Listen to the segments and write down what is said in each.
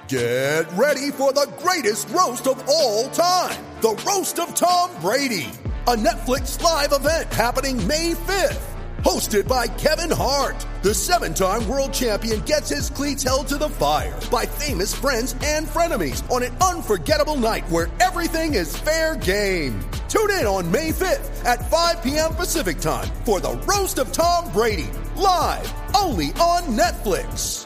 Get ready for the greatest roast of all time, the Roast of Tom Brady, a Netflix live event happening May 5th. Hosted by Kevin Hart, the 7-time world champion gets his cleats held to the fire by famous friends and frenemies on an unforgettable night where everything is fair game. Tune in on May 5th at 5 p.m. Pacific time for the Roast of Tom Brady, live only on Netflix.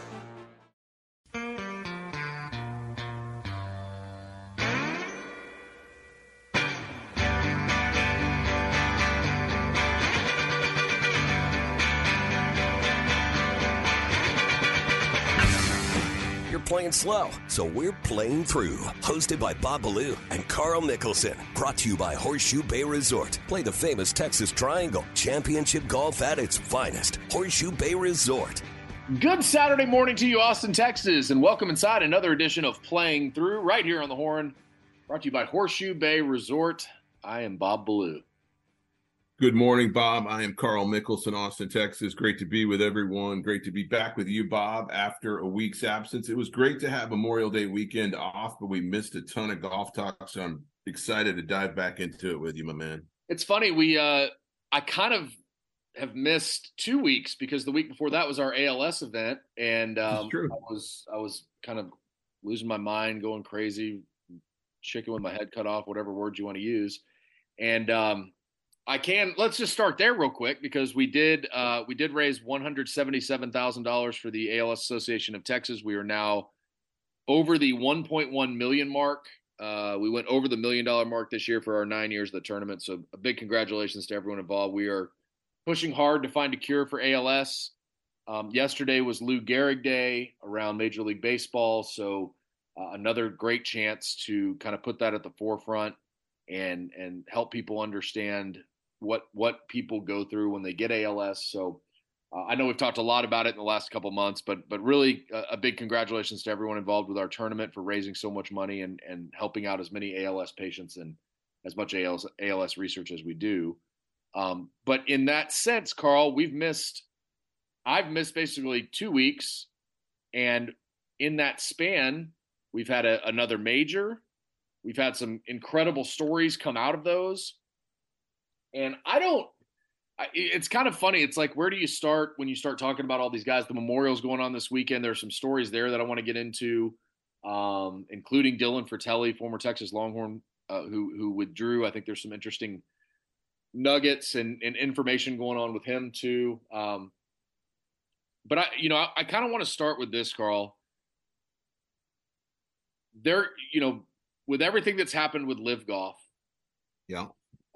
Playing slow, so we're playing through. Hosted by Bob Ballou and Carl Nicholson. Brought to you by Horseshoe Bay Resort. Play the famous Texas Triangle. Championship golf at its finest. Horseshoe Bay Resort. Good Saturday morning to you, Austin, Texas, and welcome inside another edition of Playing Through right here on the Horn. Brought to you by Horseshoe Bay Resort. I am Bob Ballou. Good morning, Bob. I am Carl Nicholson, Austin, Texas. Great to be with everyone. Great to be back with you, Bob, after a week's absence. It was great to have Memorial Day weekend off, but we missed a ton of golf talk, so I'm excited to dive back into it with you, my man. It's funny, I kind of have missed 2 weeks because the week before that was our ALS event, and I was kind of losing my mind, going crazy, chicken with my head cut off, whatever word you want to use, and let's just start there real quick because we did raise $177,000 for the ALS Association of Texas. We are now over the 1.1 million mark. We went over the $1 million mark this year for our 9 years of the tournament. So a big congratulations to everyone involved. We are pushing hard to find a cure for ALS. Yesterday was Lou Gehrig Day around Major League Baseball. So another great chance to kind of put that at the forefront and help people understand what people go through when they get ALS. So I know we've talked a lot about it in the last couple months, but really a big congratulations to everyone involved with our tournament for raising so much money and helping out as many ALS patients and as much ALS research as we do. But in that sense, Carl, I've missed basically 2 weeks. And in that span, we've had another major. We've had some incredible stories come out of those. And it's kind of funny. It's like, where do you start when you start talking about all these guys? The Memorial's going on this weekend. There's some stories there that I want to get into, including Dylan Fratelli, former Texas Longhorn, who withdrew. I think there's some interesting nuggets and information going on with him too. But I kind of want to start with this, Carl. With everything that's happened with Live Golf. Yeah.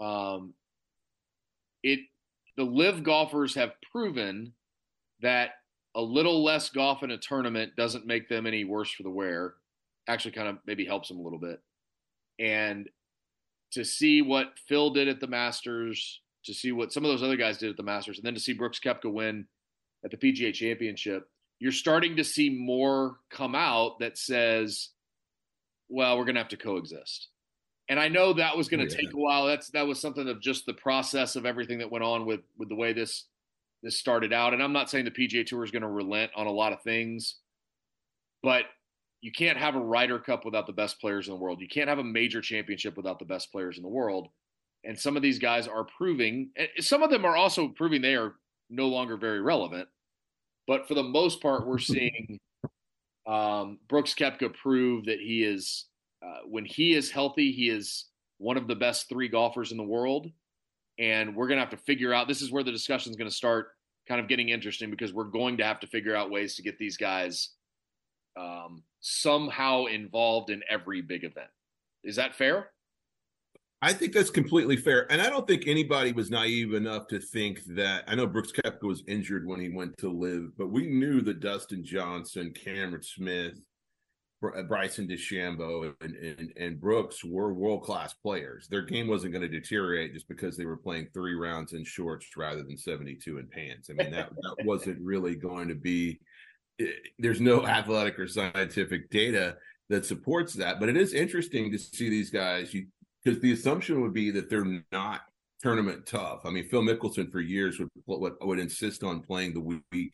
The Live golfers have proven that a little less golf in a tournament doesn't make them any worse for the wear. Actually kind of maybe helps them a little bit. And to see what Phil did at the Masters, to see what some of those other guys did at the Masters, and then to see Brooks Koepka win at the PGA Championship, you're starting to see more come out that says, well, we're going to have to coexist. And I know that was going to take a while. That was something of just the process of everything that went on with the way this started out. And I'm not saying the PGA Tour is going to relent on a lot of things, but you can't have a Ryder Cup without the best players in the world. You can't have a major championship without the best players in the world. And some of these guys are proving, some of them are also proving they are no longer very relevant. But for the most part, we're seeing Brooks Koepka prove that he is, when he is healthy, he is one of the best 3 golfers in the world. And we're going to have to figure out, this is where the discussion is going to start kind of getting interesting, because we're going to have to figure out ways to get these guys somehow involved in every big event. Is that fair? I think that's completely fair. And I don't think anybody was naive enough to think that, I know Brooks Koepka was injured when he went to Live, but we knew that Dustin Johnson, Cameron Smith, Bryson DeChambeau and Brooks were world-class players. Their game wasn't going to deteriorate just because they were playing 3 rounds in shorts rather than 72 in pants. I mean, that wasn't really going to be – there's no athletic or scientific data that supports that. But it is interesting to see these guys because the assumption would be that they're not tournament tough. I mean, Phil Mickelson for years would insist on playing the week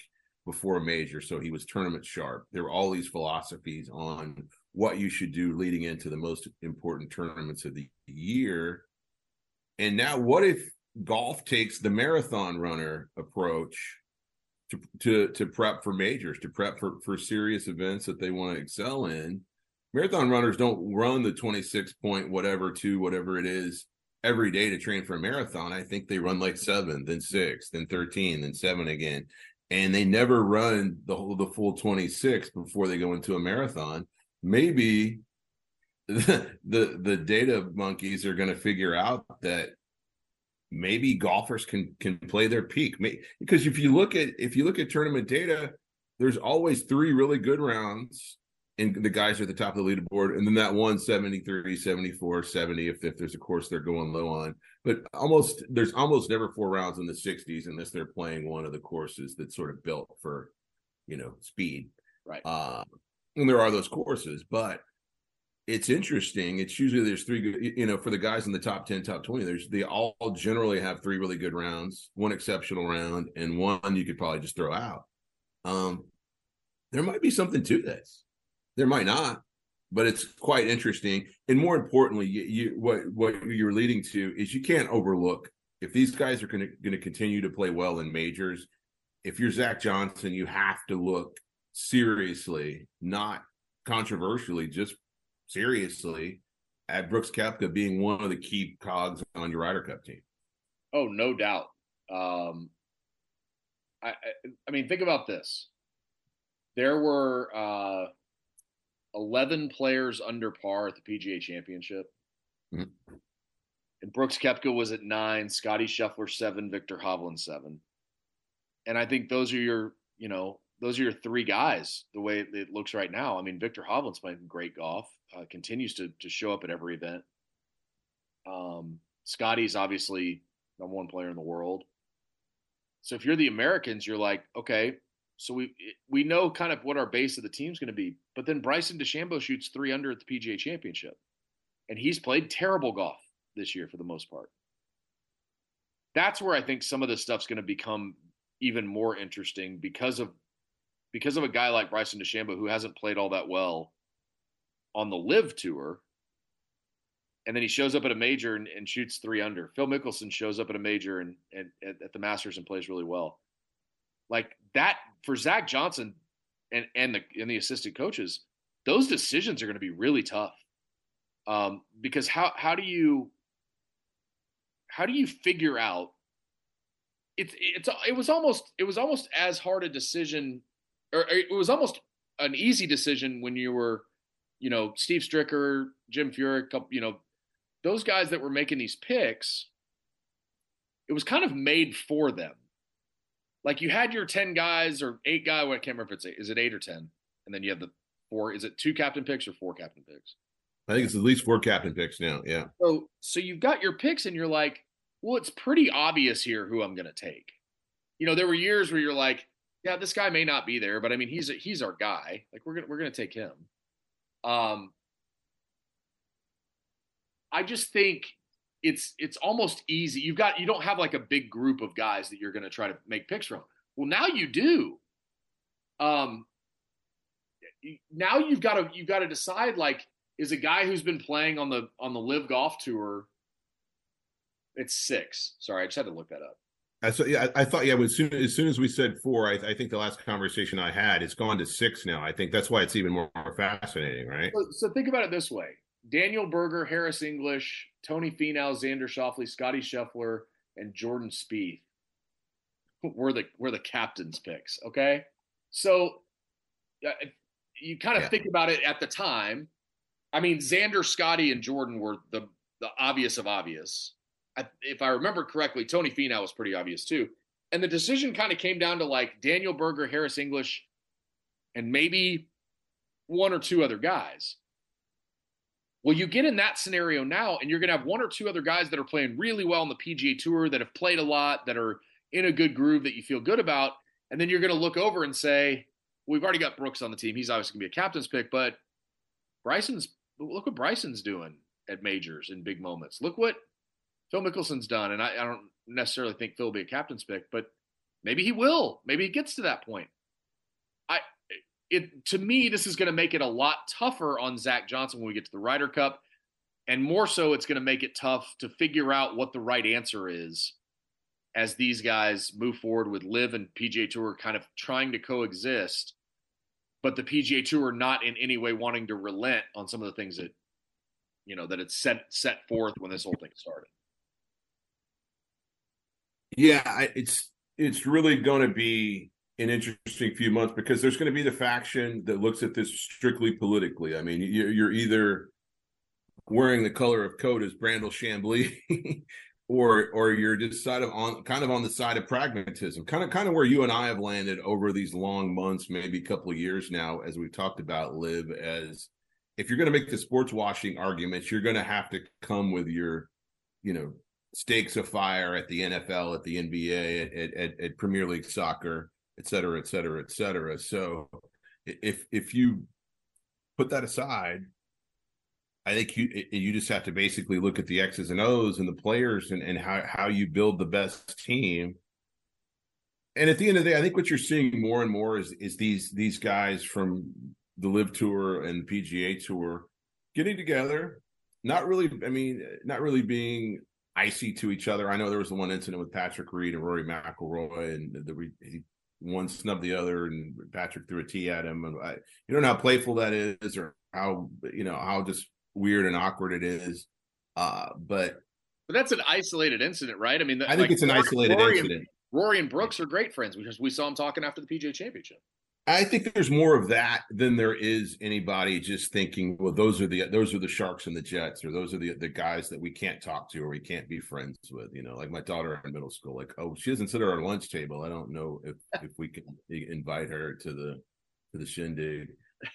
before a major, so he was tournament sharp. There were all these philosophies on what you should do leading into the most important tournaments of the year. And now what if golf takes the marathon runner approach to prep for majors, to prep for serious events that they want to excel in? Marathon runners don't run the 26 point whatever it is every day to train for a marathon. I think they run like 7, then 6, then 13, then 7 again. And they never run the full 26 before they go into a marathon. Maybe the data monkeys are going to figure out that maybe golfers can play their peak. Because if you look at tournament data, there's always 3 really good rounds, and the guys are at the top of the leaderboard, and then that one 73, 74, 70 if there's a course they're going low on. But there's almost never 4 rounds in the 60s unless they're playing one of the courses that's sort of built for, speed. Right. And there are those courses, but it's interesting. It's usually there's 3 good, for the guys in the top 10, top 20, they all generally have 3 really good rounds, 1 exceptional round, and 1 you could probably just throw out. There might be something to this. There might not, but it's quite interesting. And more importantly, what you're leading to is you can't overlook, if these guys are going to continue to play well in majors, if you're Zach Johnson, you have to look seriously, not controversially, just seriously, at Brooks Koepka being one of the key cogs on your Ryder Cup team. Oh, no doubt. I mean, think about this. There were 11 players under par at the PGA Championship. Mm-hmm. And Brooks Koepka was at 9, Scotty Scheffler 7, Viktor Hovland 7. And I think those are your 3 guys, the way it looks right now. I mean, Viktor Hovland's playing great golf, continues to show up at every event. Scotty's obviously number 1 player in the world. So if you're the Americans, you're like, okay, so we know kind of what our base of the team's going to be. But then Bryson DeChambeau shoots 3 under at the PGA Championship. And he's played terrible golf this year for the most part. That's where I think some of this stuff's going to become even more interesting because of a guy like Bryson DeChambeau who hasn't played all that well on the LIV Tour. And then he shows up at a major and shoots 3 under. Phil Mickelson shows up at a major and at the Masters and plays really well. Like that for Zach Johnson and the assistant coaches, those decisions are going to be really tough. Because how do you figure out it was almost as hard a decision, or it was almost an easy decision when you were, Steve Stricker, Jim Furyk, those guys that were making these picks. It was kind of made for them. Like you had your 10 guys or 8 guys. I can't remember if is it 8 or 10, and then you have the 4. Is it 2 captain picks or 4 captain picks? I think it's at least 4 captain picks now. Yeah. So you've got your picks, and you're like, well, it's pretty obvious here who I'm going to take. There were years where you're like, yeah, this guy may not be there, but I mean, he's our guy. Like we're gonna take him. I just think it's almost easy. You don't have like a big group of guys that you're going to try to make picks from. Well, now you do. Now you've got to decide, like, is a guy who's been playing on the LIV Golf Tour. It's 6. Sorry, I just had to look that up. I thought as soon as we said 4, I think the last conversation I had, it's gone to 6 now. I think that's why it's even more fascinating, right? So think about it this way: Daniel Berger, Harris English, Tony Finau, Xander Schauffele, Scotty Scheffler, and Jordan Spieth were the captain's picks. Okay, so you kind of think about it at the time. I mean, Xander, Scotty, and Jordan were the obvious of obvious. If I remember correctly, Tony Finau was pretty obvious too. And the decision kind of came down to like Daniel Berger, Harris English, and maybe 1 or 2 other guys. Well, you get in that scenario now, and you're going to have 1 or 2 other guys that are playing really well on the PGA Tour, that have played a lot, that are in a good groove that you feel good about. And then you're going to look over and say, we've already got Brooks on the team. He's obviously going to be a captain's pick, but look what Bryson's doing at majors in big moments. Look what Phil Mickelson's done. And I don't necessarily think Phil will be a captain's pick, but maybe he will. Maybe he gets to that point. to me, this is going to make it a lot tougher on Zach Johnson when we get to the Ryder Cup. And more so, it's going to make it tough to figure out what the right answer is as these guys move forward with LIV and PGA Tour kind of trying to coexist, but the PGA Tour not in any way wanting to relent on some of the things that, that it's set forth when this whole thing started. Yeah, it's really going to be an interesting few months because there's going to be the faction that looks at this strictly politically. I mean, you're either wearing the color of coat as Brandel Chambly or you're just kind of on the side of pragmatism, kind of where you and I have landed over these long months, maybe a couple of years now, as we've talked about LIV. As if you're going to make the sports washing arguments, you're going to have to come with your, stakes of fire at the NFL, at the NBA, at Premier League soccer, et cetera, et cetera, et cetera. So if you put that aside, I think you just have to basically look at the X's and O's and the players and how you build the best team. And at the end of the day, I think what you're seeing more and more is these guys from the LIV Tour and PGA Tour getting together, not really being icy to each other. I know there was the one incident with Patrick Reed and Rory McIlroy, and one snubbed the other, and Patrick threw a tee at him. And you don't know how playful that is, or how just weird and awkward it is. But that's an isolated incident, right? I mean, I think it's an isolated incident. Rory and Brooks are great friends because we saw them talking after the PGA Championship. I think there's more of that than there is anybody just thinking, well, those are the Sharks and the Jets, or those are the guys that we can't talk to or we can't be friends with. Like my daughter in middle school, like, oh, she doesn't sit at our lunch table. I don't know if we can invite her to the shindig.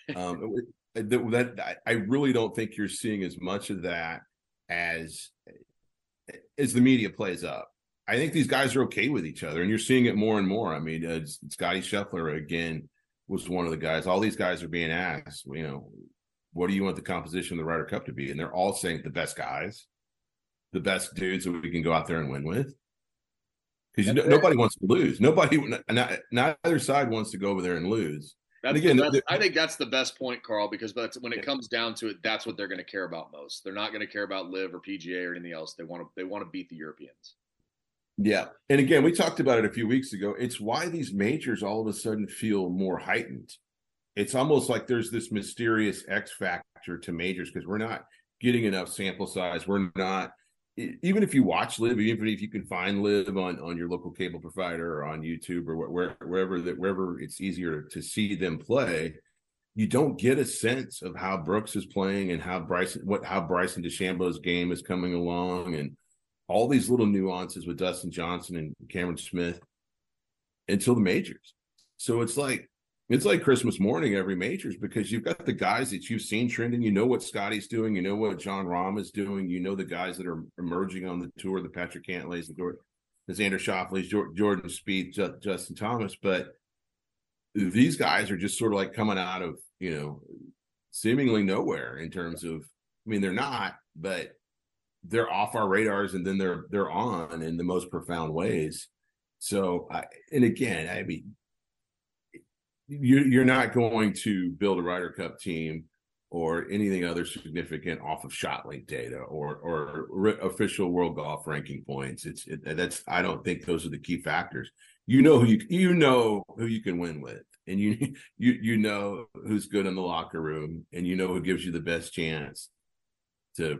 I really don't think you're seeing as much of that as the media plays up. I think these guys are okay with each other, and you're seeing it more and more. I mean, Scotty Scheffler again was one of the guys. All these guys are being asked, what do you want the composition of the Ryder Cup to be? And they're all saying the best guys, the best dudes that we can go out there and win with. Because nobody wants to lose. Neither side wants to go over there and lose. I think that's the best point, Carl, because when it comes down to it, that's what they're going to care about most. They're not going to care about LIV or PGA or anything else. They want to beat the Europeans. Yeah. And again, we talked about it a few weeks ago. It's why these majors all of a sudden feel more heightened. It's almost like there's this mysterious X factor to majors because we're not getting enough sample size. We're not, even if you watch LIV, even if you can find LIV on your local cable provider or on YouTube or wherever it's easier to see them play, you don't get a sense of how Brooks is playing and how Bryson DeChambeau's game is coming along, and all these little nuances with Dustin Johnson and Cameron Smith until the majors. So it's like Christmas morning every majors, because you've got the guys that you've seen trending. You know what Scotty's doing. You know what John Rahm is doing. You know the guys that are emerging on the tour, the Patrick Cantlays, the Xander Schauffele's, Jordan Spieth, Justin Thomas. But these guys are just sort of like coming out of, seemingly nowhere in terms of, they're not, but they're off our radars, and then they're on in the most profound ways. So, you're not going to build a Ryder Cup team or anything other significant off of ShotLink data or official world golf ranking points. I don't think those are the key factors. You know who you can win with, and you know who's good in the locker room, and you know who gives you the best chance to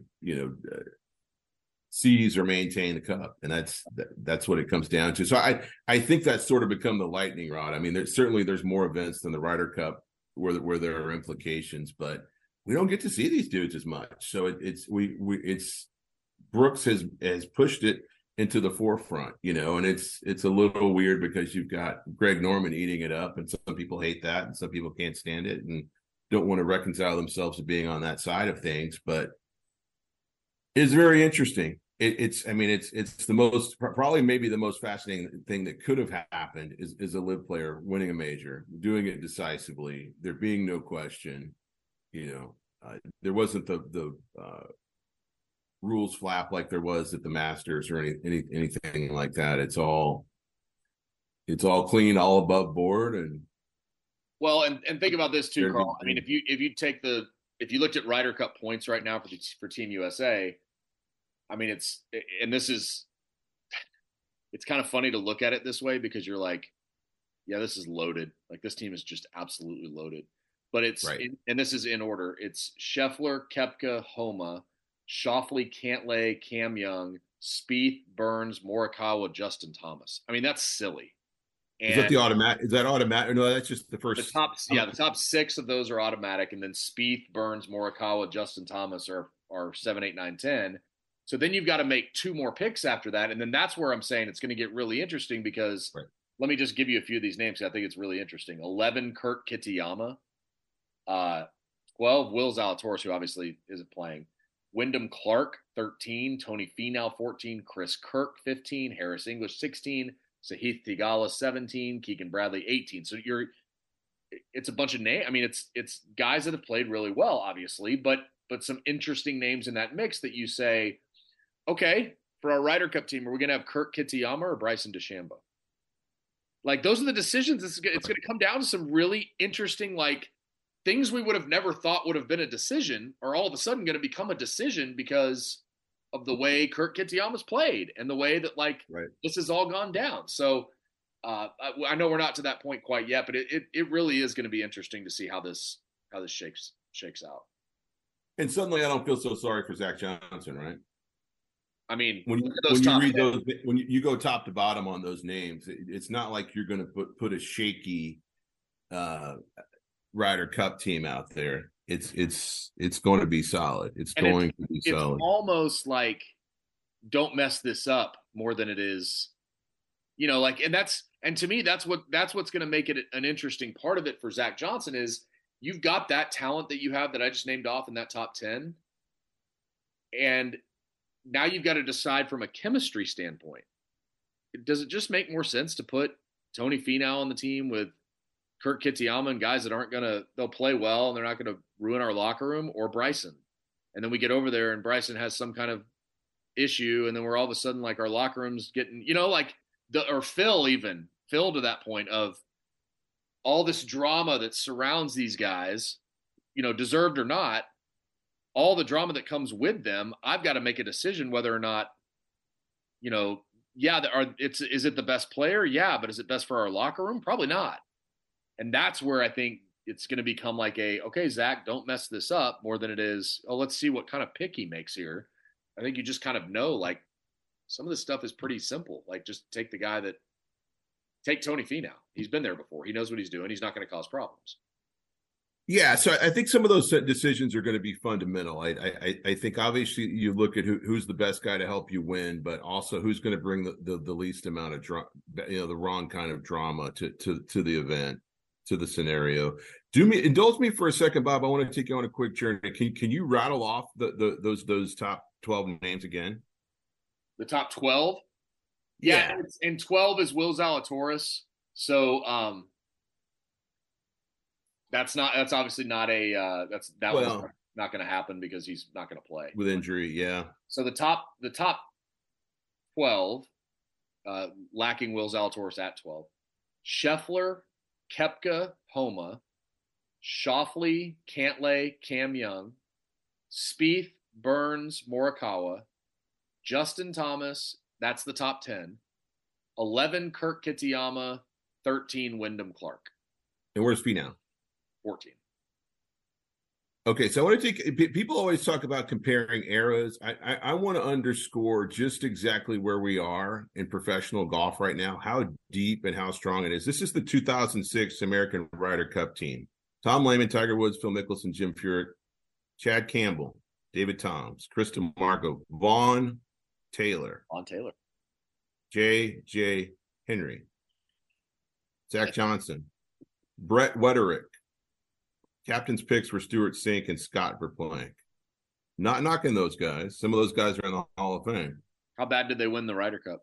seize or maintain the cup, and that's what it comes down to. So I think that's sort of become the lightning rod. There's more events than the Ryder Cup where there are implications, but we don't get to see these dudes as much. So it's Brooks has pushed it into the forefront, and it's a little weird because you've got Greg Norman eating it up, and some people hate that, and some people can't stand it and don't want to reconcile themselves to being on that side of things. But it's very interesting. It's the most, probably maybe the most fascinating thing that could have happened is a LIV player winning a major, doing it decisively, there being no question. There wasn't the rules flap like there was at the Masters or anything like that. It's all clean, all above board, and Well, and think about this too, Carl. I mean, if you looked at Ryder Cup points right now for Team USA, I mean, it's kind of funny to look at it this way because you're like, yeah, this is loaded. Like this team is just absolutely loaded. But it's right. And this is in order. It's Scheffler, Koepka, Homa, Schauffele, Cantlay, Cam Young, Spieth, Burns, Morikawa, Justin Thomas. I mean, that's silly. And is that the automatic? Is that automatic? No, that's just the first. The top 6 of those are automatic, and then Spieth, Burns, Morikawa, Justin Thomas are 7, 8, 9, 10. So then you've got to make 2 more picks after that, and then that's where I'm saying it's going to get really interesting because Let me just give you a few of these names. I think it's really interesting. 11, Kurt Kitayama. 12, Will Zalatoris, who obviously isn't playing. Wyndham Clark, 13. Tony Finau, 14. Chris Kirk, 15. Harris English, 16. Sahith Theegala, 17. Keegan Bradley, 18. So it's a bunch of names. I mean, it's guys that have played really well, obviously, but some interesting names in that mix that you say, okay, for our Ryder Cup team, are we going to have Kurt Kitayama or Bryson DeChambeau? Like, those are the decisions. It's going to come down to some really interesting, like, things we would have never thought would have been a decision are all of a sudden going to become a decision because of the way Kurt Kitayama's played and the way that, this has all gone down. So I know we're not to that point quite yet, but it really is going to be interesting to see how this shakes out. And suddenly I don't feel so sorry for Zach Johnson, right? I mean, when you read those, when you go top to bottom on those names, it's not like you're going to put a shaky Ryder Cup team out there. It's going to be solid. It's almost like don't mess this up more than it is, and to me that's what's going to make it an interesting part of it for Zach Johnson is you've got that talent that you have that I just named off in that top 10, and now you've got to decide from a chemistry standpoint. Does it just make more sense to put Tony Finau on the team with Kurt Kitayama and guys that they'll play well and they're not going to ruin our locker room, or Bryson? And then we get over there and Bryson has some kind of issue, and then we're all of a sudden like our locker room's getting, or Phil to that point of all this drama that surrounds these guys, deserved or not, all the drama that comes with them. I've got to make a decision whether or not, is it the best player? Yeah, but is it best for our locker room? Probably not. And that's where I think it's going to become like okay, Zach, don't mess this up, more than it is, let's see what kind of pick he makes here. I think you just kind of know, like, some of this stuff is pretty simple. Like, just take Tony Finau. He's been there before. He knows what he's doing. He's not going to cause problems. Yeah, so I think some of those decisions are going to be fundamental. I think obviously you look at who's the best guy to help you win, but also who's going to bring the least amount of the wrong kind of drama to the event, to the scenario. Indulge me for a second, Bob. I want to take you on a quick journey. Can you rattle off those top 12 names again? The top 12? Yeah. And 12 is Will Zalatoris. So that's obviously not was not going to happen because he's not going to play with injury. Yeah. So the top 12, lacking Will Zalatoris at 12, Scheffler, Koepka, Homa, Schauffele, Cantlay, Cam Young, Spieth, Burns, Morikawa, Justin Thomas. That's the top 10. 11, Kurt Kitayama. 13, Wyndham Clark. And where's Finau? 14. Okay, so I want to take, people always talk about comparing eras. I want to underscore just exactly where we are in professional golf right now, how deep and how strong it is. This is the 2006 American Ryder Cup team. Tom Lehman, Tiger Woods, Phil Mickelson, Jim Furyk, Chad Campbell, David Toms, Chris DeMarco, Vaughn Taylor, J.J. Henry, Zach Johnson, Brett Wetterick. Captain's picks were Stuart Sink and Scott Verplank. Not knocking those guys. Some of those guys are in the Hall of Fame. How bad did they win the Ryder Cup?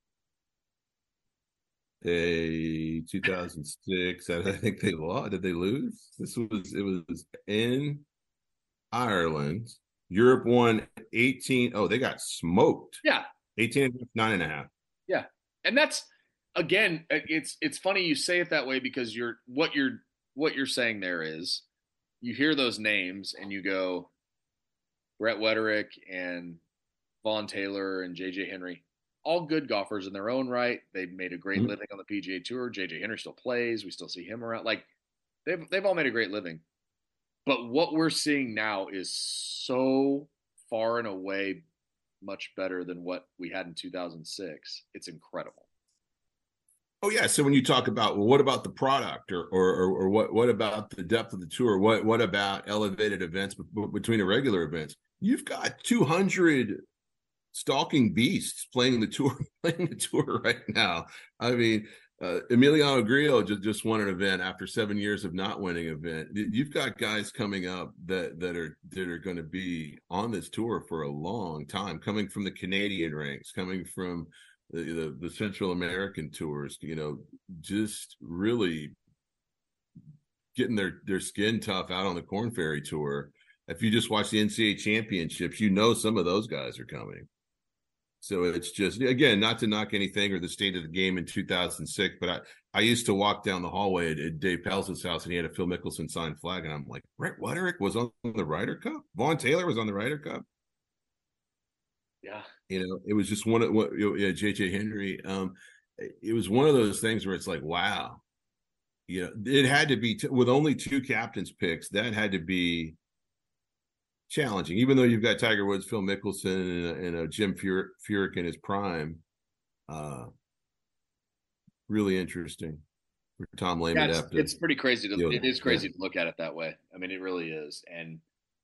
2006. I think they lost. Did they lose? It was in Ireland. Europe won 18. Oh, they got smoked. Yeah. 18, 9.5. Yeah. And that's, again, it's funny you say it that way because you're what you're saying there is you hear those names and you go Brett Wetterick and Vaughn Taylor and JJ Henry, all good golfers in their own right. They've made a great living on the PGA Tour. JJ Henry still plays. We still see him around. Like they've all made a great living. But what we're seeing now is so far and away much better than what we had in 2006. It's incredible. Oh yeah. So when you talk about, well, what about the product or what about the depth of the tour? What about elevated events between the regular events? You've got 200 stalking beasts playing the tour right now. I mean, Emiliano Grillo just won an event after 7 years of not winning an event. You've got guys coming up that are going to be on this tour for a long time, coming from the Canadian ranks, coming from the Central American tours, just really getting their skin tough out on the Korn Ferry Tour. If you just watch the NCAA championships, some of those guys are coming. So it's just, again, not to knock anything or the state of the game in 2006, but I used to walk down the hallway at Dave Pelz's house and he had a Phil Mickelson signed flag. And I'm like, Brett Wetterick was on the Ryder Cup? Vaughn Taylor was on the Ryder Cup? Yeah. It was just JJ Henry. It was one of those things where it's like, wow, it had to be with only 2 captains picks. That had to be challenging, even though you've got Tiger Woods, Phil Mickelson, and Jim Furyk in his prime. Really interesting for Tom Lehman. Yeah, it's pretty crazy. It is crazy to look at it that way. I mean, it really is. And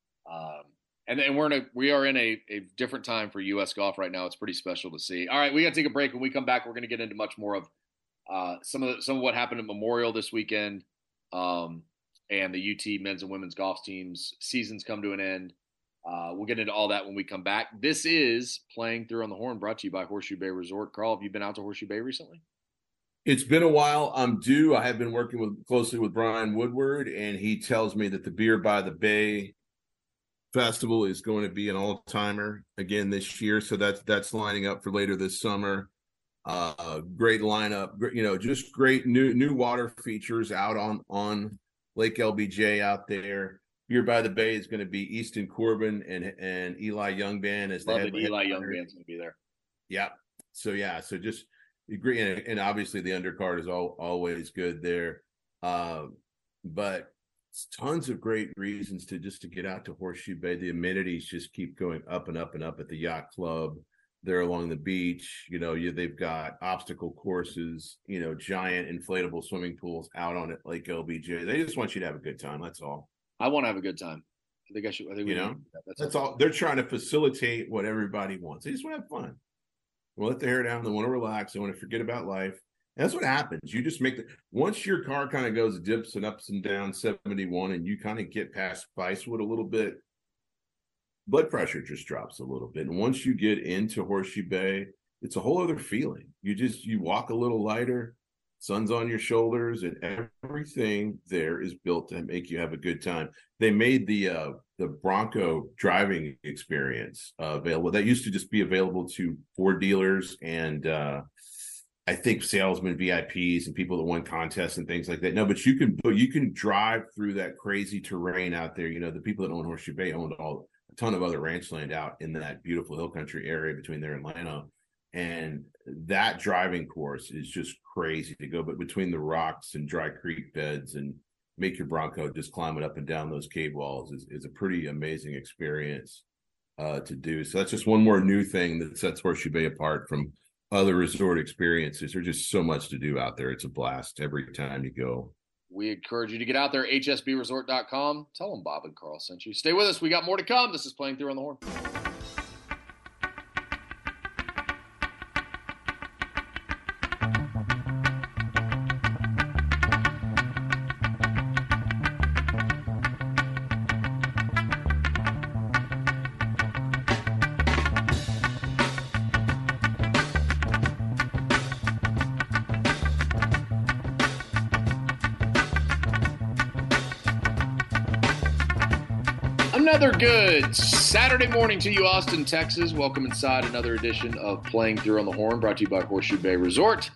we are in a different time for U.S. golf right now. It's pretty special to see. All right, we got to take a break. When we come back, we're going to get into much more of some of what happened at Memorial this weekend, and the UT men's and women's golf teams seasons come to an end. We'll get into all that when we come back. This is Playing Through on the Horn, brought to you by Horseshoe Bay Resort. Carl, have you been out to Horseshoe Bay recently? It's been a while. I'm due. I have been working closely with Brian Woodward, and he tells me that the Beer by the Bay Festival is going to be an all-timer again this year. So that's lining up for later this summer. Great lineup, just great new water features out on Lake LBJ out there. Beer by the Bay is going to be Easton Corbin and Eli Youngband as the head. Eli Youngband's going to be there. Yeah. So just agree, and obviously the undercard is always good there. But tons of great reasons to get out to Horseshoe Bay. The amenities just keep going up and up and up at the yacht club there along the beach. They've got obstacle courses, giant inflatable swimming pools out on it, Lake LBJ. They just want you to have a good time. That's all. I want to have a good time. I think that's all. They're trying to facilitate what everybody wants. They just want to have fun. They want to let their hair down. They want to relax. They want to forget about life. And that's what happens. You just once your car kind of goes dips and ups and down 71 and you kind of get past Spicewood a little bit, blood pressure just drops a little bit. And once you get into Horseshoe Bay, it's a whole other feeling. You walk a little lighter, sun's on your shoulders, and everything there is built to make you have a good time. They made the Bronco driving experience available. That used to just be available to Ford dealers and I think salesmen, VIPs, and people that won contests and things like that. No, but you can drive through that crazy terrain out there. The people that own Horseshoe Bay owned a ton of other ranch land out in that beautiful hill country area between there and Llano. And that driving course is just crazy to go, but between the rocks and dry creek beds and make your Bronco just climbing up and down those cave walls is a pretty amazing experience to do. So that's just one more new thing that sets Horseshoe Bay apart from other resort experiences. There's just so much to do out there. It's a blast every time you go. We encourage you to get out there, hsbresort.com. Tell them Bob and Carl sent you. Stay with us. We got more to come. This is Playing Through on the Horn. Another good Saturday morning to you, Austin, Texas. Welcome inside another edition of Playing Through on the Horn, brought to you by Horseshoe Bay Resort.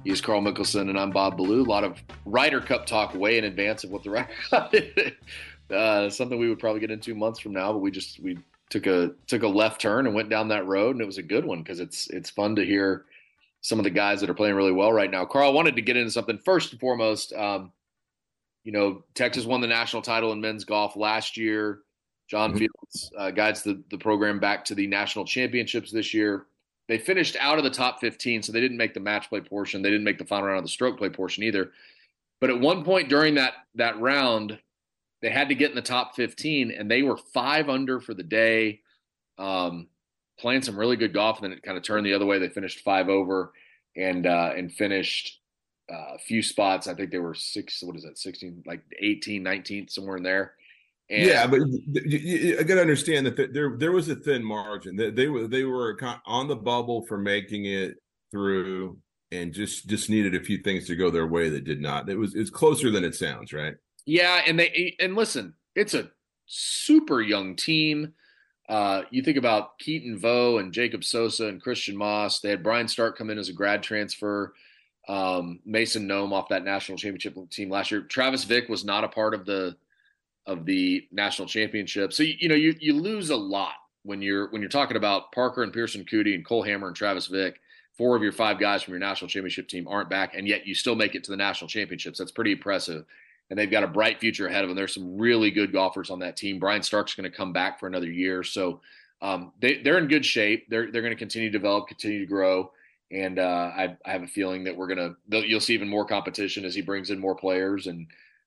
He's Carl Mickelson, and I'm Bob Ballou. A lot of Ryder Cup talk way in advance of what the Ryder Cup is. Something we would probably get into months from now, but we took a left turn and went down that road, and it was a good one because it's fun to hear some of the guys that are playing really well right now. Carl, I wanted to get into something first and foremost. Texas won the national title in men's golf last year. John Fields guides the program back to the national championships this year. They finished out of the top 15, so they didn't make the match play portion. They didn't make the final round of the stroke play portion either. But at one point during that round, they had to get in the top 15, and they were 5 under for the day, playing some really good golf, and then it kind of turned the other way. They finished 5 over and finished a few spots. I think they were 16, like 18, 19, somewhere in there. And yeah, but I got to understand that there was a thin margin. They were on the bubble for making it through, and just needed a few things to go their way that did not. It's closer than it sounds, right? Yeah, and listen, it's a super young team. You think about Keaton Vo and Jacob Sosa and Christian Moss. They had Brian Stark come in as a grad transfer. Mason Nome off that national championship team last year. Travis Vick was not a part of the national championship. So you lose a lot when you're talking about Parker and Pearson Coody and Cole Hammer and Travis Vick. 4 of your 5 guys from your national championship team aren't back, and yet you still make it to the national championships. That's pretty impressive. And they've got a bright future ahead of them. There's some really good golfers on that team. Brian Stark's going to come back for another year. So they're in good shape. They're going to continue to develop, continue to grow. And I have a feeling that you'll see even more competition as he brings in more players. And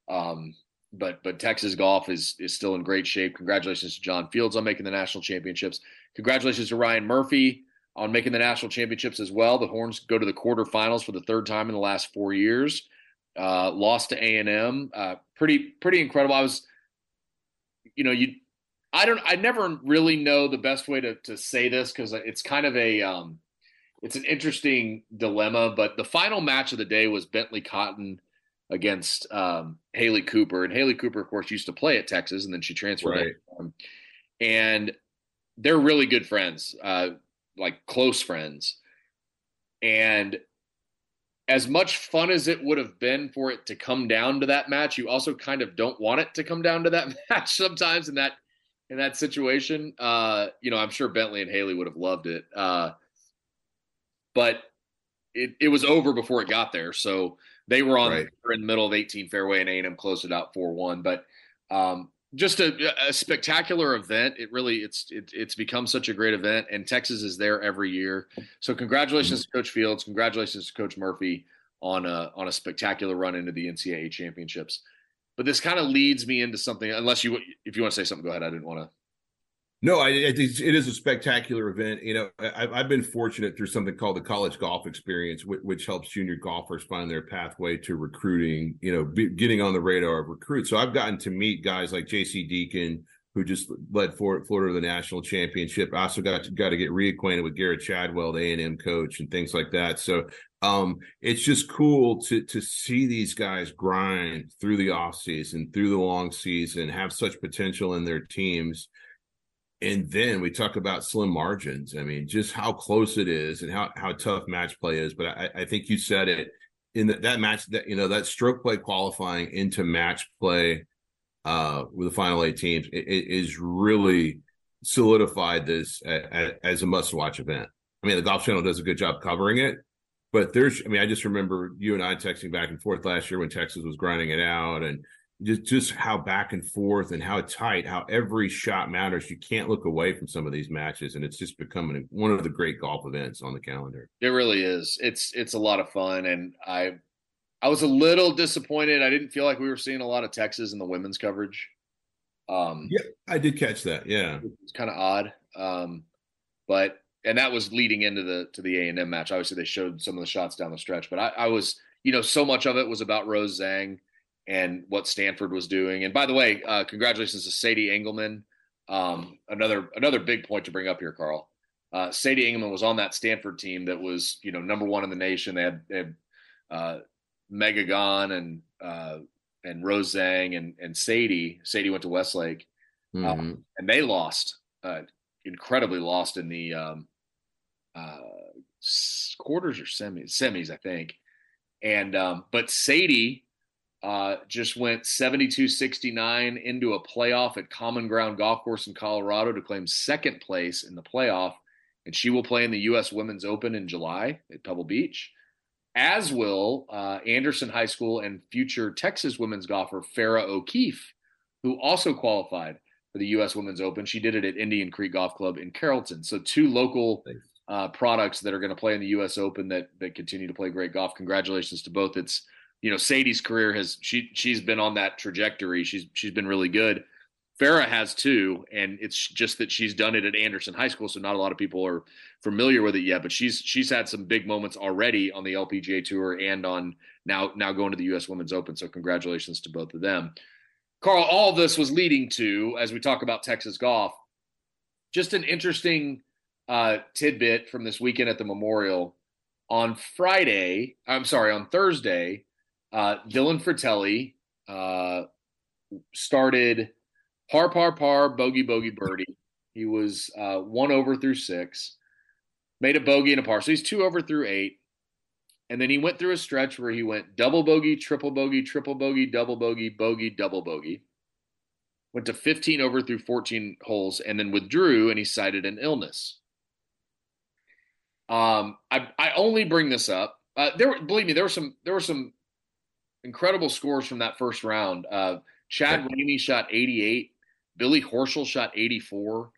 but Texas golf is still in great shape. Congratulations to John Fields on making the national championships. Congratulations to Ryan Murphy on making the national championships as well. The Horns go to the quarterfinals for the 3rd time in the last 4 years. Lost to A&M. Pretty incredible. I never really know the best way to say this because it's kind of it's an interesting dilemma, but the final match of the day was Bentley Cotton against Haley Cooper. And Haley Cooper, of course, used to play at Texas, and then she transferred. Right. And they're really good friends, like close friends. And as much fun as it would have been for it to come down to that match, you also kind of don't want it to come down to that match sometimes in that situation. I'm sure Bentley and Haley would have loved it. But it was over before it got there. So they were in the middle of 18 fairway, and A&M closed it out 4-1. But just a spectacular event. It's become such a great event, and Texas is there every year. So congratulations to Coach Fields. Congratulations to Coach Murphy on a spectacular run into the NCAA championships. But this kind of leads me into something, if you want to say something, go ahead. I didn't want to. No, I think it is a spectacular event. I've been fortunate through something called the College Golf Experience, which helps junior golfers find their pathway to recruiting, getting on the radar of recruits. So I've gotten to meet guys like J.C. Deacon, who just led Florida to the national championship. I also got to get reacquainted with Garrett Chadwell, the A&M coach, and things like that. So it's just cool to see these guys grind through the offseason, through the long season, have such potential in their teams. And then we talk about slim margins. I mean, just how close it is and how tough match play is. But I think you said it in that match, that stroke play qualifying into match play with the final 8 teams, it is really solidified this as a must-watch event. I mean, the Golf Channel does a good job covering it. But I just remember you and I texting back and forth last year when Texas was grinding it out, and just how back and forth and how tight, how every shot matters. You can't look away from some of these matches, and it's just becoming one of the great golf events on the calendar. It really is. It's a lot of fun, and I was a little disappointed. I didn't feel like we were seeing a lot of Texas in the women's coverage. Yeah, I did catch that. Yeah, it's kind of odd, but that was leading into the A&M match. Obviously, they showed some of the shots down the stretch, but I was, so much of it was about Rose Zhang and what Stanford was doing. And by the way, congratulations to Sadie Engelman. Another big point to bring up here, Carl. Sadie Engelman was on that Stanford team that was, number 1 in the nation. They had Mega Gone and Rose Zhang and Sadie. Sadie went to Westlake, and they lost, incredibly lost in the quarters or semis, I think. And but Sadie just went 72-69 into a playoff at Common Ground Golf Course in Colorado to claim second place in the playoff. And she will play in the U.S. Women's Open in July at Pebble Beach, as will Anderson High School and future Texas women's golfer Farrah O'Keefe, who also qualified for the U.S. Women's Open. She did it at Indian Creek Golf Club in Carrollton. So two local products that are going to play in the U.S. Open that continue to play great golf. Congratulations to both. It's, Sadie's career she's been on that trajectory. She's been really good. Farrah has too, and it's just that she's done it at Anderson High School, so not a lot of people are familiar with it yet. But she's had some big moments already on the LPGA Tour and on now going to the U.S. Women's Open. So congratulations to both of them. Carl, all of this was leading to, as we talk about Texas golf, just an interesting tidbit from this weekend at the Memorial. On Thursday, Dylan Fratelli started par, bogey, birdie. He was 1 over through 6, made a bogey and a par. So he's 2 over through 8. And then he went through a stretch where he went double bogey, triple bogey, double bogey, double bogey. Went to 15 over through 14 holes and then withdrew, and he cited an illness. I only bring this up. Believe me, there were some incredible scores from that first round. Chad Ramey shot 88. Billy Horschel shot 84.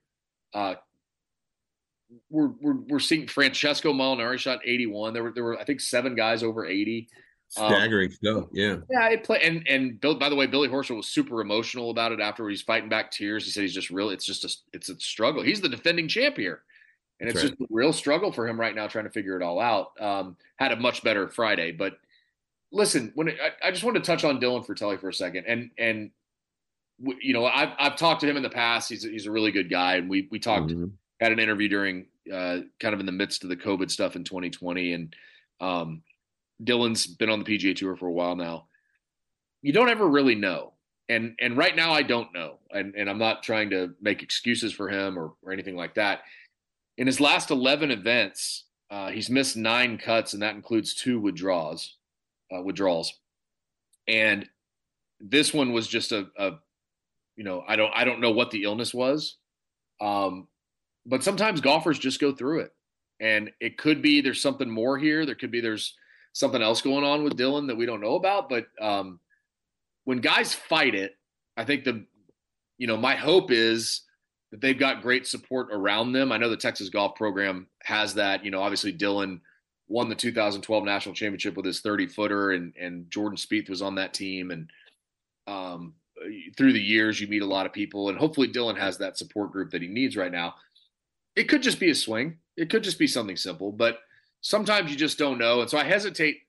We're seeing Francesco Molinari shot 81. There were I think 7 guys over 80. Staggering stuff. Yeah. Yeah, it played. And Bill, by the way, Billy Horschel was super emotional about it after he's fighting back tears. He said he's just really, it's a struggle. He's the defending champ here. And it's just a real struggle for him right now trying to figure it all out. Had a much better Friday, but listen, I just wanted to touch on Dylan Fratelli for a second. And I've talked to him in the past. He's a really good guy. And we talked, had an interview during kind of in the midst of the COVID stuff in 2020. And Dylan's been on the PGA Tour for a while now. You don't ever really know. And right now I don't know. And I'm not trying to make excuses for him or anything like that. In his last 11 events, he's missed 9 cuts, and that includes 2 withdrawals. And this one was just I don't know what the illness was. But sometimes golfers just go through it, and it could be there's something more here. There's something else going on with Dylan that we don't know about. But when guys fight it, I think my hope is that they've got great support around them. I know the Texas golf program has that. Obviously Dylan won the 2012 national championship with his 30-footer, and Jordan Spieth was on that team. And through the years, you meet a lot of people, and hopefully Dylan has that support group that he needs right now. It could just be a swing. It could just be something simple, but sometimes you just don't know. And so I hesitate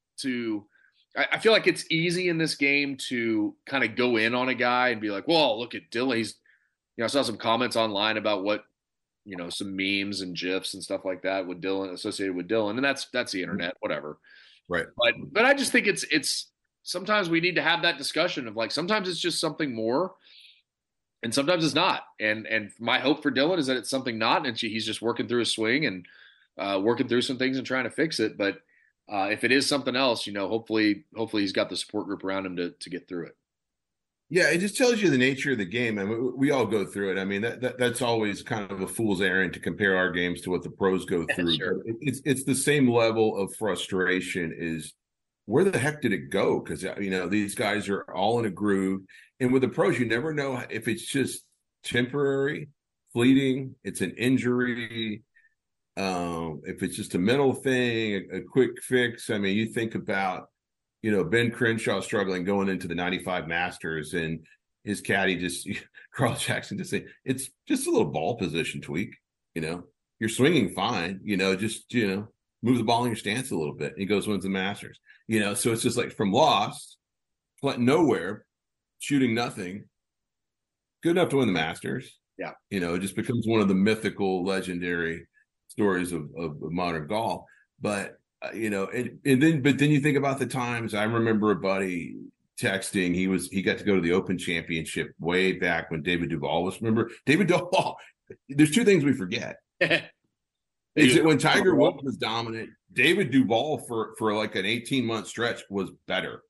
I feel like it's easy in this game to kind of go in on a guy and be like, well, look at Dylan. I saw some comments online about what, some memes and GIFs and stuff like that with Dylan, associated with Dylan. And that's the internet, whatever. Right. But I just think it's sometimes we need to have that discussion of like, sometimes it's just something more and sometimes it's not. And my hope for Dylan is that it's something not, and he's just working through his swing and working through some things and trying to fix it. But if it is something else, hopefully he's got the support group around him to get through it. Yeah, it just tells you the nature of the game. I mean, we all go through it. I mean, that's always kind of a fool's errand to compare our games to what the pros go through. Sure. But it's the same level of frustration. Is where the heck did it go? Because these guys are all in a groove, and with the pros, you never know if it's just temporary, fleeting. It's an injury. If it's just a mental thing, a quick fix. I mean, you think about. Ben Crenshaw struggling going into the 95 Masters, and his caddy Carl Jackson just saying, it's just a little ball position tweak. You're swinging fine, just move the ball in your stance a little bit. And he goes, wins the Masters, so it's just like from lost, nowhere, shooting nothing, good enough to win the Masters. Yeah. It just becomes one of the mythical, legendary stories of modern golf. But, but then you think about the times. I remember a buddy texting. He got to go to the Open Championship way back when David Duval was. Remember David Duval? There's 2 things we forget. When Tiger Woods was dominant, David Duval for like an 18-month stretch was better.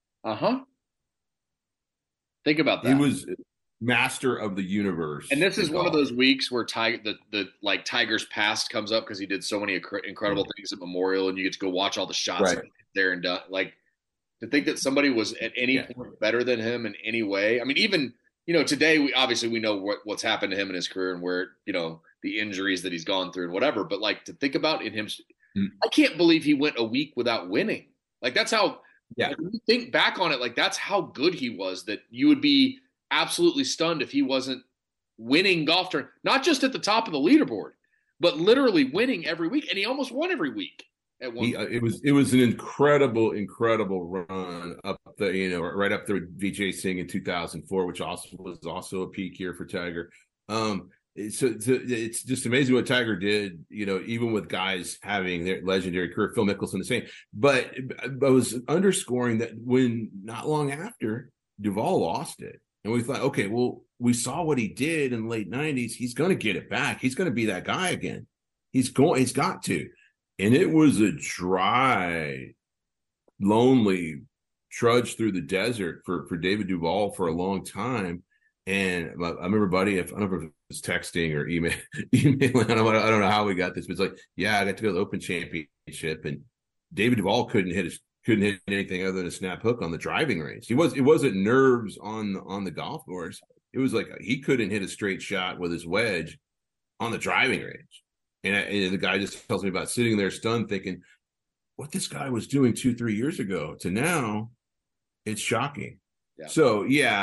Think about that. He was master of the universe. And this is one of those weeks where Tiger's past comes up because he did so many incredible things at Memorial, and you get to go watch all the shots there and done. Like, to think that somebody was at any point better than him in any way. I mean, even, today we know what's happened to him in his career and where, the injuries that he's gone through and whatever. But like, to think about in him, I can't believe he went a week without winning. Like, that's how. Yeah. When you think back on it, like, that's how good he was, that you would be absolutely stunned if he wasn't winning golf tournament, not just at the top of the leaderboard, but literally winning every week. And he almost won every week at one point. It was an incredible run up right up there with Vijay Singh in 2004, which was also a peak year for Tiger. So it's just amazing what Tiger did, even with guys having their legendary career. Phil Mickelson the same. But I was underscoring that when not long after, Duval lost it. And we thought, okay, well, we saw what he did in the late 90s. He's going to get it back. He's going to be that guy again. He's got to. And it was a dry, lonely trudge through the desert for David Duval for a long time. And I remember, buddy, I don't know if it was texting or emailing. I don't know how we got this, but it's like, I got to go to the Open Championship, and David Duval couldn't hit anything other than a snap hook on the driving range. It wasn't nerves on the golf course. It was like he couldn't hit a straight shot with his wedge on the driving range. And the guy just tells me about sitting there stunned, thinking, what this guy was doing 2-3 years ago to now, it's shocking. Yeah. So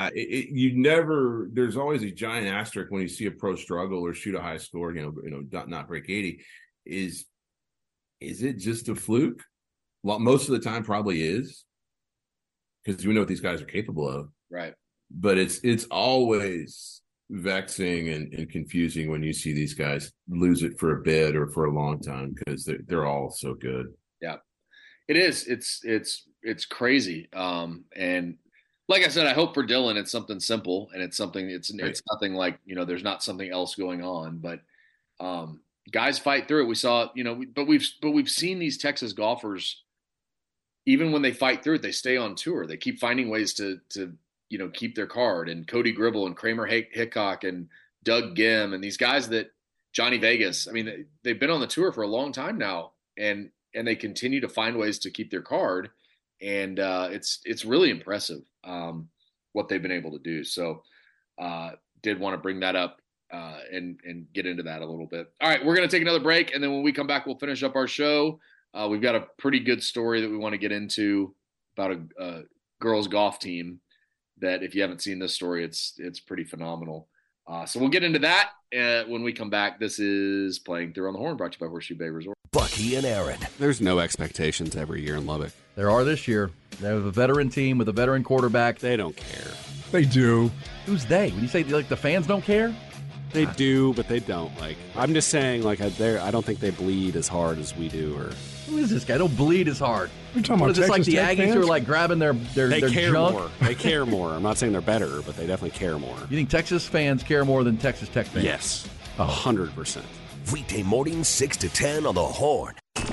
there's always a giant asterisk when you see a pro struggle or shoot a high score, not break 80. Is it just a fluke? Well, most of the time probably is, because we know what these guys are capable of. Right. But it's always vexing and confusing when you see these guys lose it for a bit or for a long time, because they're all so good. Yeah, it is. It's crazy. And like I said, I hope for Dylan it's something simple, and it's nothing like, there's not something else going on, but guys fight through it. We saw, but we've seen these Texas golfers, even when they fight through it, they stay on tour. They keep finding ways to keep their card. And Cody Gribble and Kramer Hickok and Doug Gim and these guys Johnny Vegas, I mean, they've been on the tour for a long time now, and they continue to find ways to keep their card. And it's really impressive what they've been able to do. So did want to bring that up and get into that a little bit. All right, we're going to take another break, and then when we come back, we'll finish up our show. We've got a pretty good story that we want to get into about a girls golf team that, if you haven't seen this story, it's pretty phenomenal. So we'll get into that when we come back. This is Playing Through on the Horn, brought to you by Horseshoe Bay Resort. Bucky and Aaron. There's no expectations every year in Lubbock. There are this year. They have a veteran team with a veteran quarterback. They don't care. They do. Who's they? When you say like the fans don't care? They do, but they don't. Like, I'm just saying, like, I don't think they bleed as hard as we do. Or who is this guy? Don't bleed as hard. You're talking about is this, like the Aggies fans? Who are like grabbing their they care junk? more. They care more. I'm not saying they're better, but they definitely care more. You think Texas fans care more than Texas Tech fans? Yes, 100%. Weekday mornings 6 to 10 on the Horn.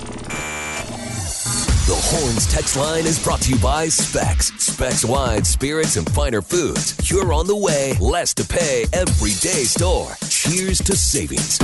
The Horns text line is brought to you by Specs. Specs wine, spirits, and finer foods. You're on the way. Less to pay. Everyday store. Cheers to savings.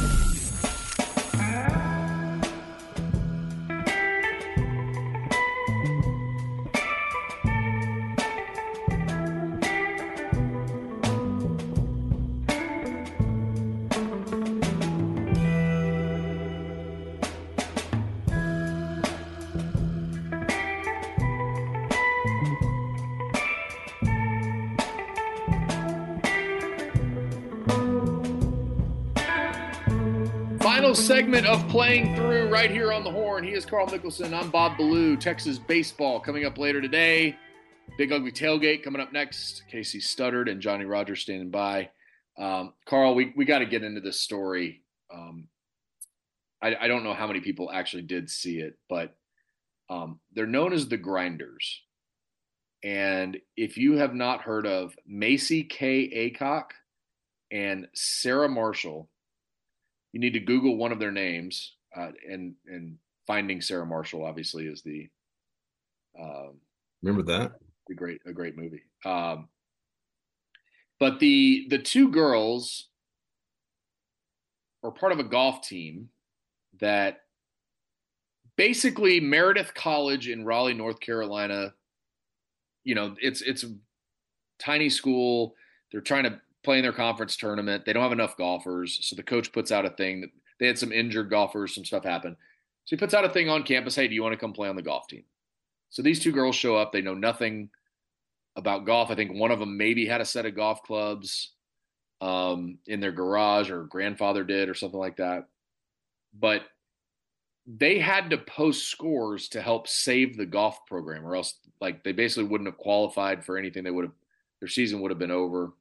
Final segment of Playing Through right here on the Horn. He is Carl Mickelson. I'm Bob Ballou. Texas baseball coming up later today. Big Ugly Tailgate coming up next. Casey Studdard and Johnny Rogers standing by. Carl, we got to get into this story. I don't know how many people actually did see it, but they're known as the Grinders. And if you have not heard of Macy K. Aycock and Sarah Marshall, you need to Google one of their names. and Finding Sarah Marshall obviously is the remember that a great movie. But the two girls are part of a golf team that basically Meredith College in Raleigh, North Carolina. It's a tiny school. They're trying to play in their conference tournament. They don't have enough golfers, so the coach puts out a thing that they had some injured golfers, some stuff happened. So he puts out a thing on campus, hey, do you want to come play on the golf team? So these two girls show up. They know nothing about golf. I think one of them maybe had a set of golf clubs in their garage, or grandfather did, or something like that. But they had to post scores to help save the golf program, or else like they basically wouldn't have qualified for anything. Their season would have been over.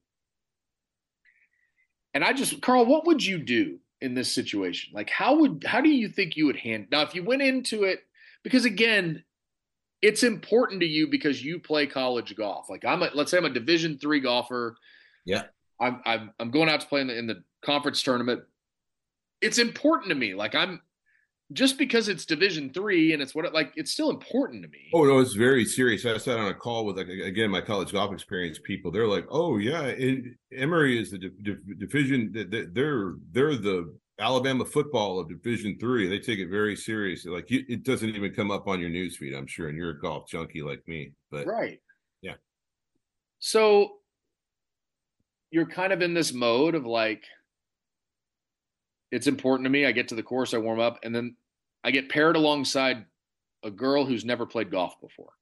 And Carl, what would you do in this situation? Like, how do you think you would handle? Now, if you went into it, because again, it's important to you because you play college golf. Like let's say I'm a Division III golfer. Yeah. I'm going out to play in the conference tournament. It's important to me. Like just because it's Division III and it's still important to me. Oh no, it's very serious. I sat on a call with my college golf experience people. They're like, oh yeah, Emory is the division. They're the Alabama football of Division III. They take it very seriously. Like it doesn't even come up on your newsfeed, I'm sure, and you're a golf junkie like me. But right, yeah. So you're kind of in this mode of like, it's important to me. I get to the course, I warm up, and then I get paired alongside a girl who's never played golf before.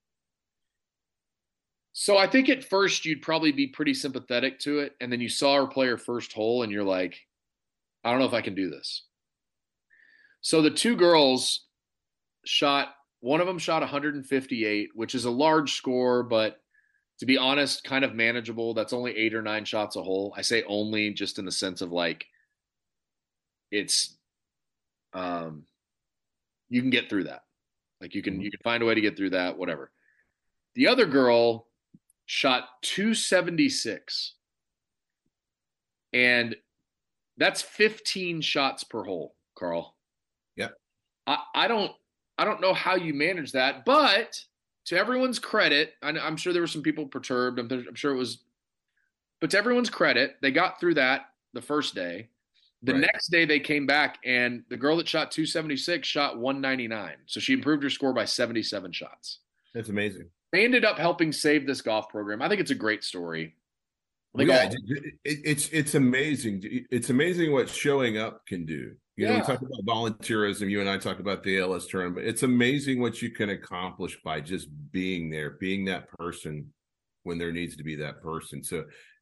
So I think at first you'd probably be pretty sympathetic to it, and then you saw her play her first hole, and you're like, I don't know if I can do this. So the two girls one of them shot 158, which is a large score, but to be honest, kind of manageable. That's only 8 or 9 shots a hole. I say only just in the sense of like, it's you can get through that. Like you can find a way to get through that, whatever. The other girl shot 276, and that's 15 shots per hole, Carl. Yeah. I don't know how you manage that, but to everyone's credit, I'm sure there were some people perturbed. I'm sure it was, but to everyone's credit, they got through that the first day. The next day they came back, and the girl that shot 276 shot 199. So she improved her score by 77 shots. That's amazing. They ended up helping save this golf program. I think it's a great story. It's amazing. It's amazing what showing up can do. You know, we talk about volunteerism. You and I talk about the ALS tournament. It's amazing what you can accomplish by just being there, being that person when there needs to be that person. So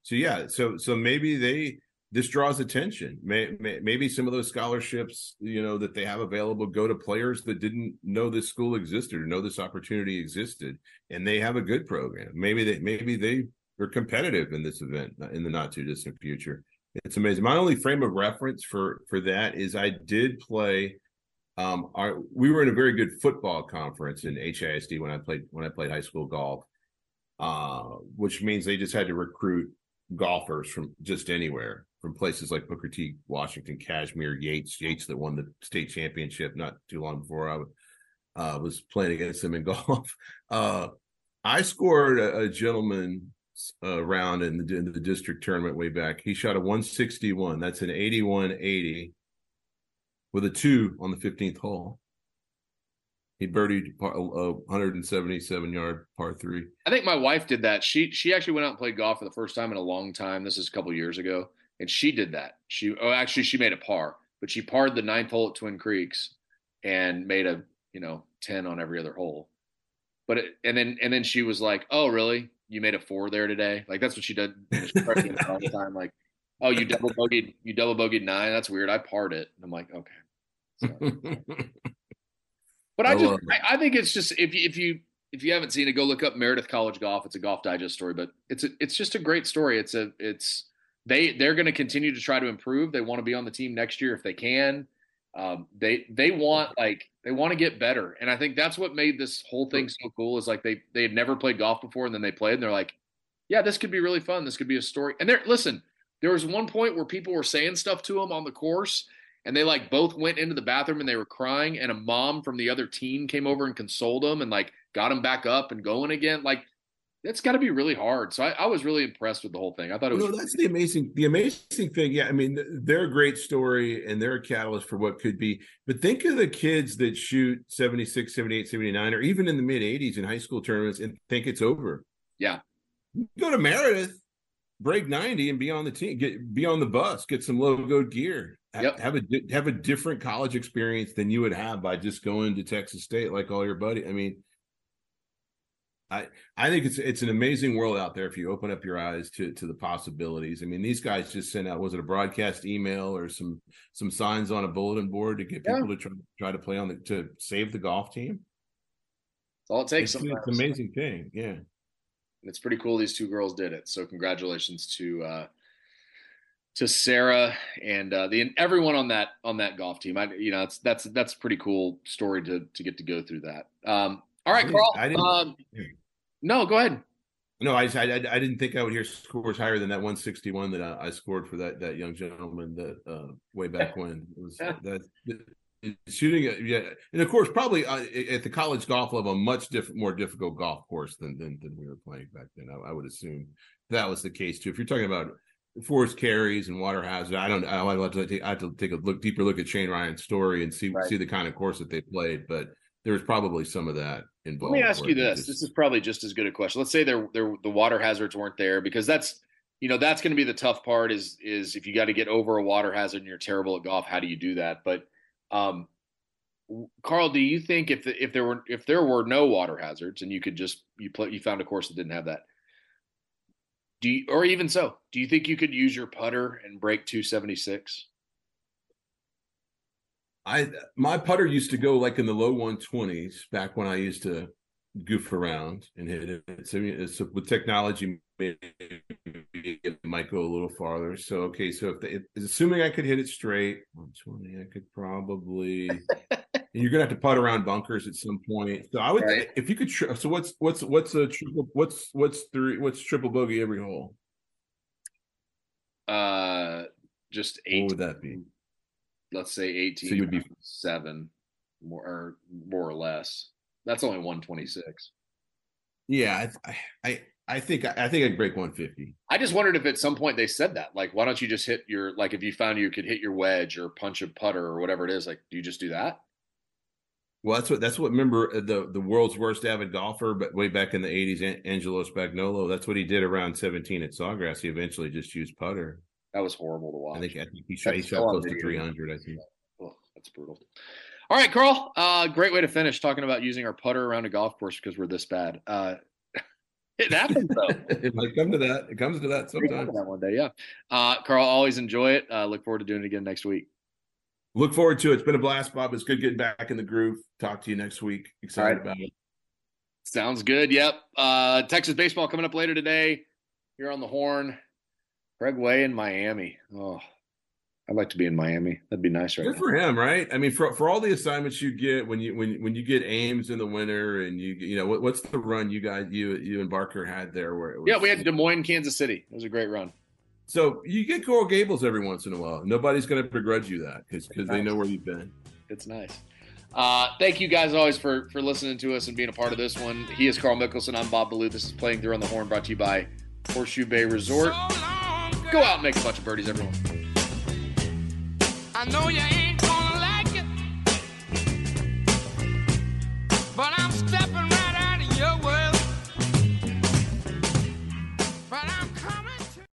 maybe this draws attention. Maybe some of those scholarships, that they have available go to players that didn't know this school existed or know this opportunity existed, and they have a good program. Maybe they are competitive in this event in the not too distant future. It's amazing. My only frame of reference for that is I did play. We were in a very good football conference in HISD when I played high school golf, which means they just had to recruit golfers from just anywhere, from places like Booker T, Washington, Kashmir, Yates that won the state championship not too long before I was playing against them in golf. I scored a gentleman round in the district tournament way back. He shot a 161. That's an 81-80 with a 2 on the 15th hole. He birdied a 177-yard par 3. I think my wife did that. She actually went out and played golf for the first time in a long time. This is a couple of years ago, and she did that. She made a par, but she parred the 9th hole at Twin Creeks and made a 10 on every other hole. But and then she was like, "Oh, really? You made a 4 there today?" Like that's what she did. She all the time. Like, "Oh, you double bogeyed 9. That's weird. I parred it." And I'm like, "Okay." So. But I think it's just if you haven't seen it, go look up Meredith College Golf. It's a Golf Digest story, but it's just a great story. They're going to continue to try to improve. They want to be on the team next year if they can. They want to get better, and I think that's what made this whole thing so cool. Is like they had never played golf before, and then they played, and they're like, yeah, this could be really fun. This could be a story. And there was one point where people were saying stuff to them on the course, and they like both went into the bathroom and they were crying, and a mom from the other team came over and consoled them and like got them back up and going again. Like, that's got to be really hard. So I was really impressed with the whole thing. I thought it was. No, that's the amazing thing. Yeah, I mean, they're a great story and they're a catalyst for what could be. But think of the kids that shoot 76, 78, 79, or even in the mid 80s in high school tournaments and think it's over. Yeah. Go to Meredith, break 90, and be on the team. Be on the bus. Get some logoed gear. Yep. Have a different college experience than you would have by just going to Texas State like all your buddies. I mean. I think it's an amazing world out there if you open up your eyes to the possibilities. I mean, these guys just sent out, was it a broadcast email or some signs on a bulletin board to get people to try to play to save the golf team? That's all it takes. It's an amazing thing. Yeah. And it's pretty cool these two girls did it. So congratulations to Sarah and everyone on that golf team. That's a pretty cool story to get to go through that. All right, Carl. No, go ahead. No, I didn't think I would hear scores higher than that 161 that I scored for that young gentleman that way back when. It was that shooting. Yeah, and of course, probably at the college golf level, a much more difficult golf course than we were playing back then. I would assume that was the case too. If you're talking about forced carries and water hazard, I have to take a deeper look at Shane Ryan's story and see the kind of course that they played, but. There's probably some of that involved. Let me ask you this. This is probably just as good a question. Let's say the water hazards weren't there, because that's going to be the tough part is if you got to get over a water hazard and you're terrible at golf, how do you do that? But Carl, do you think if there were no water hazards and you could just you found a course that didn't have that, do you think you could use your putter and break 276? My putter used to go like in the low 120s back when I used to goof around and hit it. So with technology, maybe it might go a little farther. So assuming I could hit it straight 120, I could probably. And you're gonna have to putt around bunkers at some point. So I would, if you could. So what's a triple? What's triple bogey every hole? Just 8. What would that be? Let's say 18. So you would be 7, more or less. That's only 126. Yeah, I think I'd break 150. I just wondered if at some point they said that. Like, why don't you just hit your, like, if you found you could hit your wedge or punch a putter or whatever it is, like, do you just do that? Well, that's what. Remember the world's worst avid golfer, but way back in the 80s, Angelo Spagnolo. That's what he did around 17 at Sawgrass. He eventually just used putter. That was horrible to watch. I think he shot close to 300, I think. Oh, that's brutal. All right, Carl. Great way to finish talking about using our putter around a golf course because we're this bad. It happens, though. It might come to that. It comes to that sometimes. That one day, yeah. Carl, always enjoy it. Look forward to doing it again next week. Look forward to it. It's been a blast, Bob. It's good getting back in the groove. Talk to you next week. Excited about it. Sounds good. Yep. Texas baseball coming up later today. Here on the Horn. Craig Way in Miami. Oh, I'd like to be in Miami. That'd be nice right now. Good for him, right? I mean, for all the assignments you get when you get Ames in the winter, and what's the run you and Barker had there? Where it was, we had Des Moines, Kansas City. It was a great run. So you get Coral Gables every once in a while. Nobody's going to begrudge you that because they know where you've been. It's nice. Thank you guys always for listening to us and being a part of this one. He is Carl Mickelson. I'm Bob Ballou. This is Playing Through on the Horn, brought to you by Horseshoe Bay Resort. Go out and make a bunch of birdies, everyone. I know you ain't